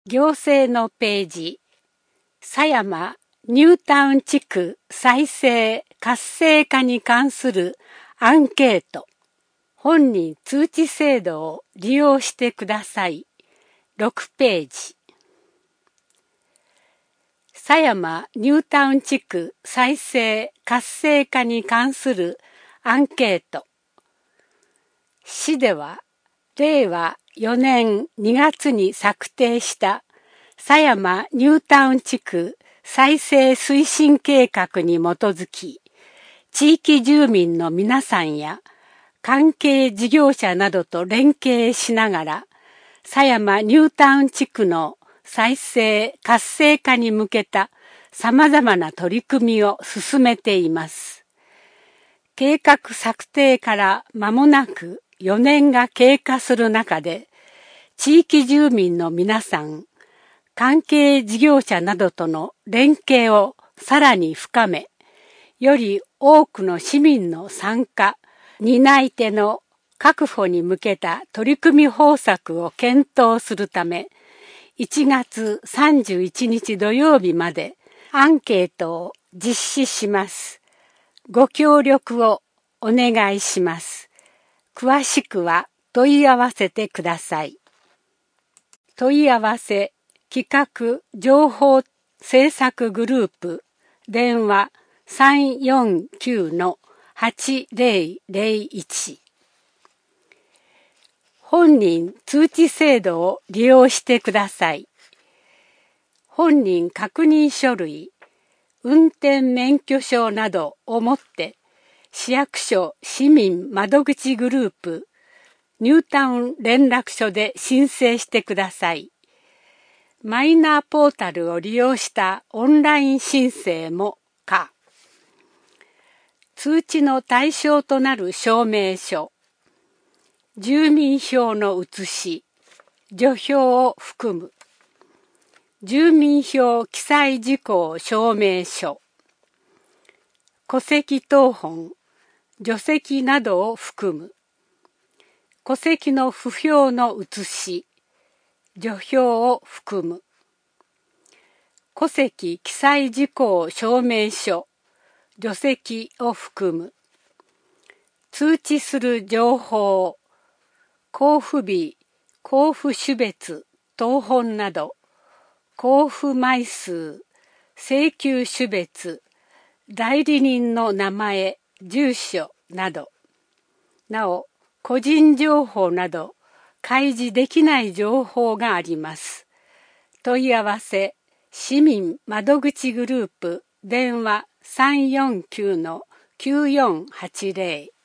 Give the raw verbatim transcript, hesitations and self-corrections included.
行政のページ、狭山ニュータウン地区再生活性化に関するアンケート、本人通知制度を利用してください。ろくページ。狭山ニュータウン地区再生活性化に関するアンケート。市では、れいわよねんにがつに策定した狭山ニュータウン地区再生推進計画に基づき、地域住民の皆さんや関係事業者などと連携しながら、狭山ニュータウン地区の再生活性化に向けた様々な取り組みを進めています。計画策定から間もなくよねんが経過する中で、地域住民の皆さん、関係事業者などとの連携をさらに深め、より多くの市民の参加、担い手の確保に向けた取り組み方策を検討するため、いちがつさんじゅういちにち土曜日までアンケートを実施します。ご協力をお願いします。詳しくは問い合わせてください。問い合わせ企画情報制作グループ電話 さんよんきゅうのはちぜろぜろいち 本人通知制度を利用してください。本人確認書類、運転免許証などを持って市役所市民窓口グループニュータウン連絡所で申請してください。マイナーポータルを利用したオンライン申請も可。通知の対象となる証明書、住民票の写し、除票を含む、住民票記載事項証明書、戸籍謄本、除籍などを含む、戸籍の不評の写し、除票を含む、戸籍記載事項証明書、除籍を含む、通知する情報、交付日、交付種別、謄本など、交付枚数、請求種別、代理人の名前、住所など、なお、個人情報など、開示できない情報があります。問い合わせ、市民窓口グループ、電話 さんよんきゅうのきゅうよんはちぜろ